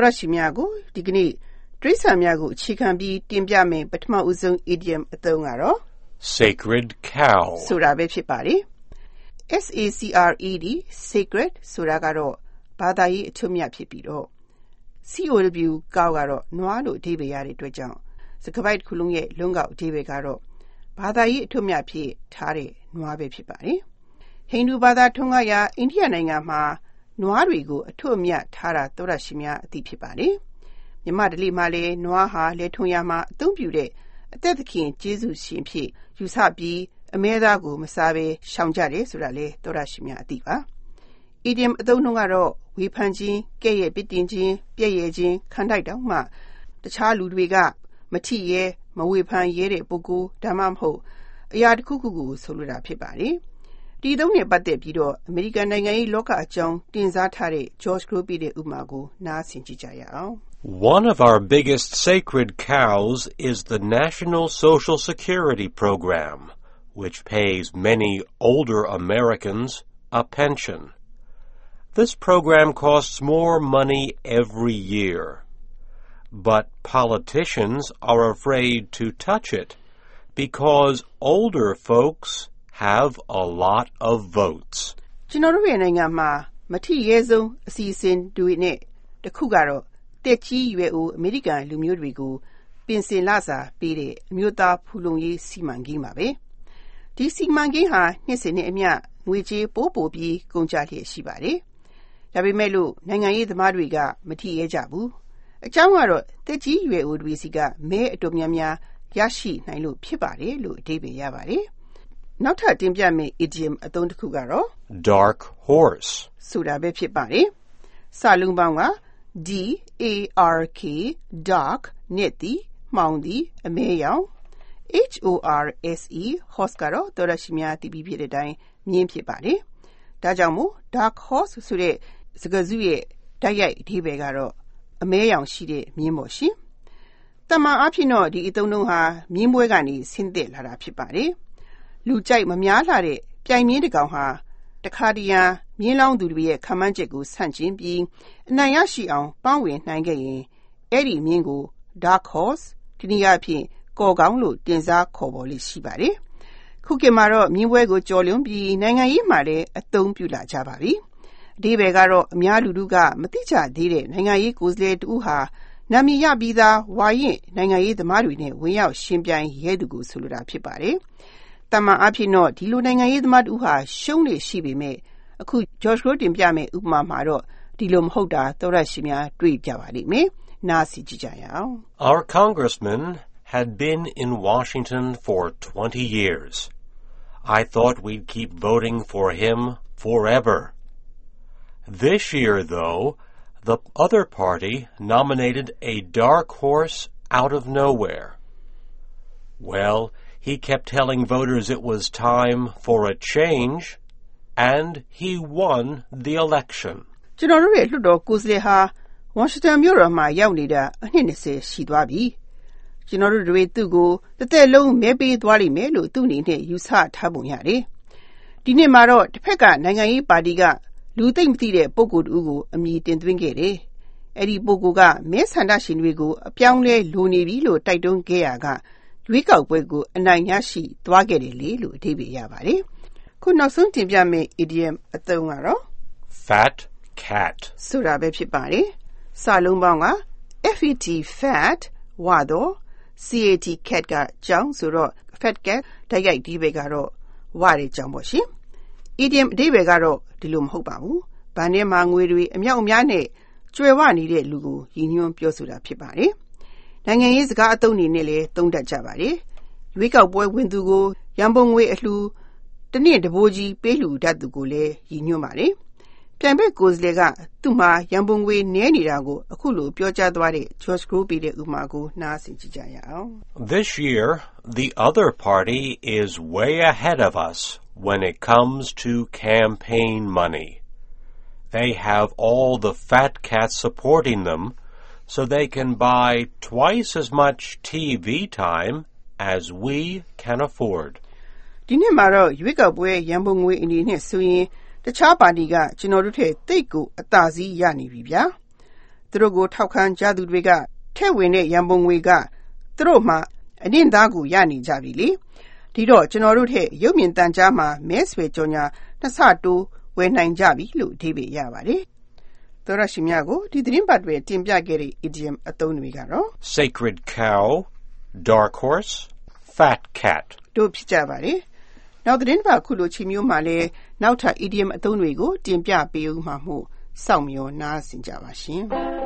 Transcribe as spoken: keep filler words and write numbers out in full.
ရရှိများကိုဒီကနေ့တရိษံများကိုအခြေခံပြီးတင်ပြမယ်ပထမဦးဆုံး idiom အသုံးကတော့ Sacred cow ဆိုတာပဲဖြစ်ပါတယ် S A C R E D sacred ဆိုတာကတော့ဘာသာရေးအထွတ်မြတ်ဖြစ်ပြီးတော့ C O W ကောက်ကတော့နွားလို့အဓိပ္ပာယ်ရတဲ့အတွက်ကြောင့်စကားပိုက်တစ်ခုလုံးရဲ့လုံးကောက်အဓိပ္ပာယ်ကတော့ဘာသာရေးအထွတ်မြတ်ဖြစ်ထားတဲ့နွားပဲဖြစ်ပါတယ်ဟိန္ဒူဘာသာထုံးကားရာအိန္ဒိယနိုင်ငံမှာနွားတွေကိုအထွတ်အမြတ်ထားတာသောရရှိများအသိဖြစ်ပါတယ်မြန်မာဓလေ့မှာလည်းနွားဟာလေထုံရမှာအသုံးပြုတဲ့အသက်သခင်ကျေးဇူးရှင်ဖြစ်ယူဆပြီးအမဲသားကိုမစားဘဲရှောင်ကြတယ်ဆိုတာလေသောရရှိများအသိပါ idiom အသုံးနှုန်းကတော့ဝေဖန်ခြင်းကဲ့ရဲ့ပစ်တင်ခြင်းပြည့်ရဲ့ခြင်းခံတိုက်တောင်မှတခြားလူတွေကမထိရဲမဝေဖန်ရဲတဲ့ပုဂ္ဂိုလ်ဒါမှမဟုတ်အရာတစ်ခုခုကိုဆိုလိုတာဖြစ်ပါတယ်ဒီသုံးနဲ့ပတ်သက်ပြီးတော့အမေရိကန်နိုင်ငံရေးလောကအကြောင်းတင်စားထားတဲ့ George Gropey ရဲ့ဥပမာကိုနားဆင်ကြည့်ကြရအောင် One of our biggest sacred cows is the National Social Security Program, which pays many older Americans a pension. This program costs more money every year, but politicians are afraid to touch it because older folks have a lot of votes. ကျွန်တော်တို့ရဲ့နိုင်ငံမှာမထိရဲဆုံးအစီအစဉ်တွေနဲ့တစ်ခုကတော့တက်ကြီးရွယ်အိုအမေရိကန်လူမျိုးတွေကိုပင်စင်လစာပေးတဲ့အမျိုးသားဖူလုံရေးစီမံကိန်းပါပဲဒီစီမံကိန်းဟာနှစ်စဉ်နဲ့အမျှငွေကြေးပိုးပိုပြီးကုန်ကျလျက်ရှိပါတယ်ဒါပေမဲ့လို့နိုင်ငံရေးသမားတွေကမထိရဲကြဘူးအကြောင်းကတော့တက်ကြီးရွယ်အိုတွေစီကမဲအတော်များများရရှိနိုင်လို့ဖြစ်ပါတယ်လို့အဓိပ္ပာယ်ရပါတယ်နောက်ထပ်တင်ပြမယ့် idiom အသုံးတစ်ခုကတော့ Dark horse ဆိုတာပဲဖြစ်ပါတယ်စာလုံးပေါင်းကD A R K dark နှစ်သည်မှောင်သည်အမဲရောင် H O R S E horse ကတော့တော်ရရှိများတည်ပြီးဖြစ်တဲ့အတိုင်းမြင်းဖြစ်ပါတယ်ဒါကြောင့်မို့ dark horse ဆိုတဲ့စကားစုရဲ့တိုက်ရိုက်အဓိပ္ပာယ်ကတော့အမဲရောင်ရှိတဲ့မြင်းပေါ့ရှင်တမန်အဖြစ်တော့ဒီအသုံးလုံးဟာမြင်းပွဲကနေဆင်းသက်လာတာဖြစ်ပါတယ်လူကြိုက်မများလာတဲ့ပြိုင်မြင်းတစ်ကောင်ဟာတခါတရံမြင်းလောင်းသူတွေရဲ့ခံမှန်းချက်ကိုဆန့်ကျင်ပြီးအနိုင်ရရှိအောင်ပန်းဝင်နိုင်ခဲ့ရင်အဲ့ဒီမြင်းကို dark horse ဒီနေ့အဖြစ်ကော်ကောင်းလို့တင်စားခေါ်ပေါ်လေးရှိပါတယ်ခုခေတ်မှာတော့မြင်းပွဲကိုကြော်လွန်ပြီးနိုင်ငံရေးမှာလည်းအသုံးပြုလာကြပါပြီအဓိပ္ပာယ်ကတော့အများလူထုကမသိကြသေးတဲ့နိုင်ငံရေးကိုယ်စားလှယ်တူဟာနာမည်ရပြီးသားဝါရင်နိုင်ငံရေးသမားတွေနဲ့ဝင်ရောက်ရှင်ပြိုင်ရဲသူကိုဆိုလိုတာဖြစ်ပါတယ်တမန်အဖြစ်တော့ဒီလိုနိုင်ငံရေးသမားတူဟာရှုံးလေရှိပေမဲ့အခု George Gropey တင်ပြမယ့်ဥပမာမှာတော့ဒီလိုမဟုတ်တာသောရရှိများတွေ့ကြပါလိမ့်မယ်နားစီကြည့်ကြရအောင် Our congressman had been in Washington for twenty years. I thought we'd keep voting for him forever. This year, though, the other party nominated a dark horse out of nowhere. Well, he kept telling voters it was time for a change, and he won the election. ကျွန်တော်တို့ရဲ့လွှတ်တော်ကိုယ်စားလှယ်ဟာဝါရှင်တန်မြို့တော်မှာရောက်နေတာအနှစ်20ရှိသွားပြီကျွန်တော်တို့တွေသူ့ကိုတစ်သက်လုံးမဲပေးသွားလိမ့်မယ်လို့သူ့အနေနဲ့ယူဆထားပုံရတယ်ဒီနေ့မှာတော့တစ်ဖက်ကနိုင်ငံရေးပါတီကလူသိမ့်မသိတဲ့ပုဂ္ဂိုလ်တူကိုအမည်တင်သွင်းခဲ့တယ်အဲ့ဒီပုဂ္ဂိုလ်ကမဲဆန္ဒရှင်တွေကိုအပြောင်းလဲလိုနေပြီလို့တိုက်တွန်းခဲ့ရကရွေးကောက်ပွဲကိုအနိုင်ရရှိသွားခဲ့တယ်လေလို့အဓိပ္ပာယ်ရပါတယ်ခုနောက်ဆုံးတင်ပြမယ့် idiom အသုံးကတော့ Fat cat ဆိုတာပဲဖြစ်ပါတယ်စာလုံးပေါင်းက F E T fat ဝါတော့ C A T cat ကကြောင်ဆိုတော့ fat cat တိုက်ရိုက်ဒီဘက်ကတော့ဝါတဲ့ကြောင်ပေါ့ရှင် idiom အဓိပ္ပာယ်ကတော့ဒီလိုမဟုတ်ပါဘူးဗန်ထဲမှာငွေတွေအမြောက်အများနဲ့ကျွယ်ဝနေတဲ့လူကိုရည်ညွှန်းပြောဆိုတာဖြစ်ပါတယ်နိုင်ငံရေးစကားအသုံးတွေနဲ့လည်းသုံးတတ်ကြပါတယ်ရွေးကောက်ပွဲဝင်သူကိုရန်ပုံငွေအလှူတစ်နှစ်တဘိုးကြီးပေးလှူတတ်သူကိုလည်းရည်ညွှန်းပါတယ်ပြိုင်ဘက်ကိုယ်စားလှယ်ကသူ့မှာရန်ပုံငွေနည်းနေတာကိုအခုလိုပြောကြားသွားတဲ့ George Gropey ရဲ့ဥပမာကိုနားဆင်ကြည့်ကြရအောင် This year, the other party is way ahead of us when it comes to campaign money. They have all the fat cats supporting them, so they can buy twice as much T V time as we can afford. ဒီနေ့မှာတော့ရွေးကောက်ပွဲရန်ပုံငွေအနေနဲ့ဆိုရင်တခြားပါတီကကျွန်တော်တို့ထက်တိတ်ကိုအသာစီးရနေပြီဗျာသူတို့ကိုထောက်ခံကြသူတွေကထည့်ဝင်တဲ့ရန်ပုံငွေကသူတို့မှအနင့်သားကိုရနေကြပြီလေဒီတော့ကျွန်တော်တို့ထက်ရုပ်မြင်သံကြားမှာမဲဆွယ်ကြော်ညာနှစ်ဆတိုးဝယ်နိုင်ကြပြီလို့အဓိပ္ပာယ်ရပါတယ်သောရရှိမြကိုဒီသတင်းပတ်တွေတင်ပြခဲ့တဲ့ idiom အသုံးတွေကတော့ sacred cow, dark horse, fat cat တို့ဖြစ်ကြပါတယ်နောက်သတင်းပတ်ခုလိုချီမျိုးမှာလဲနောက်ထပ် idiom အသုံးတွေကိုတင်ပြပေးဦးမှာမို့စောင့်မျှော်နားဆင်ကြပါရှင်